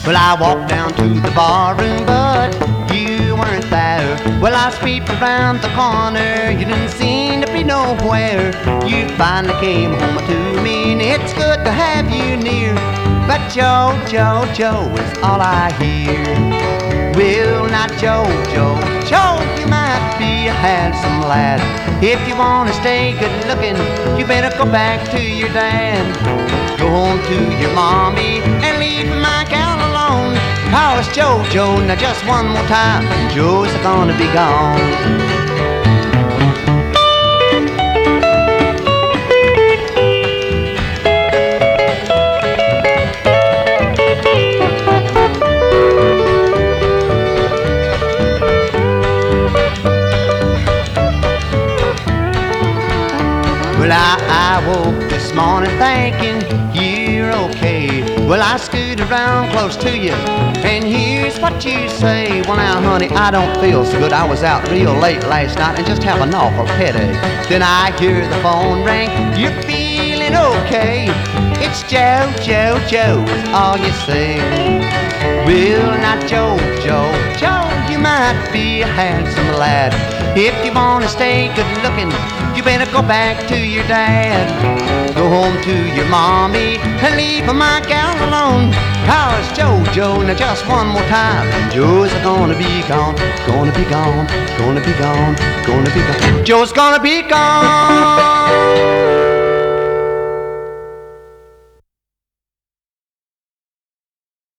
Well, I walked down to the barroom, but you weren't there. Well, I peeped around the corner, you didn't seem to be nowhere. You finally came home to me, and it's good to have you near. But Joe, Joe, Joe is all I hear. Well, not Joe, Joe, Joe, you might be a handsome lad. If you want to stay good looking, you better go back to your dad. Go home to your mommy and leave my gal alone. Cause Joe, Joe, now just one more time, Joe's gonna be gone. Well, I woke this morning thinking you're okay. Well, I scooted around close to you, and here's what you say. Well, now, honey, I don't feel so good. I was out real late last night and just have an awful headache. Then I hear the phone ring. You're feeling okay. It's Joe, Joe, Joe is all you say. Well, not Joe, Joe, Joe, you might be a handsome lad. If you want to stay good looking, you better go back to your dad. Go home to your mommy and leave my gal alone. Cause Joe, Joe, now just one more time, Joe's gonna be gone, gonna be gone, gonna be gone, gonna be gone. Joe's gonna be gone.